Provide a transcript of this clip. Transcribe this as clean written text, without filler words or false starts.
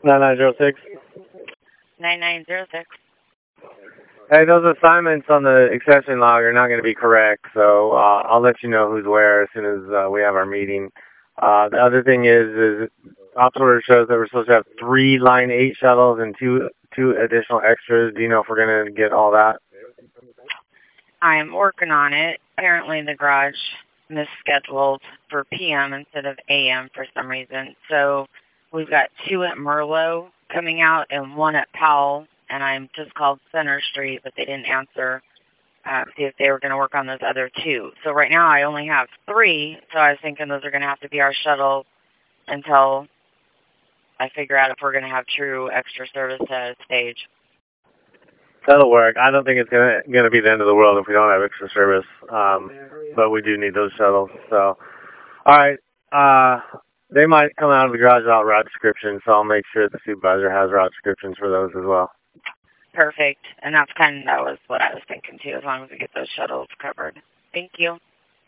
9906. 9906. Hey, those assignments on the exception log are not going to be correct, so I'll let you know who's where as soon as we have our meeting. The other thing is ops order shows that we're supposed to have 3 line 8 shuttles and two additional extras. Do you know if we're going to get all that? I'm working on it. Apparently the garage misscheduled for PM instead of AM for some reason. So we've got 2 at Merlot coming out and 1 at Powell. And I'm just called Center Street, but they didn't answer, see if they were going to work on those other 2. So right now I only have 3, so I was thinking those are going to have to be our shuttles until I figure out if we're going to have true extra service to stage. That'll work. I don't think it's gonna be the end of the world if we don't have extra service, but we do need those shuttles. So, all right. They might come out of the garage without route descriptions, so I'll make sure the supervisor has route descriptions for those as well. Perfect. And that was what I was thinking too, as long as we get those shuttles covered. Thank you.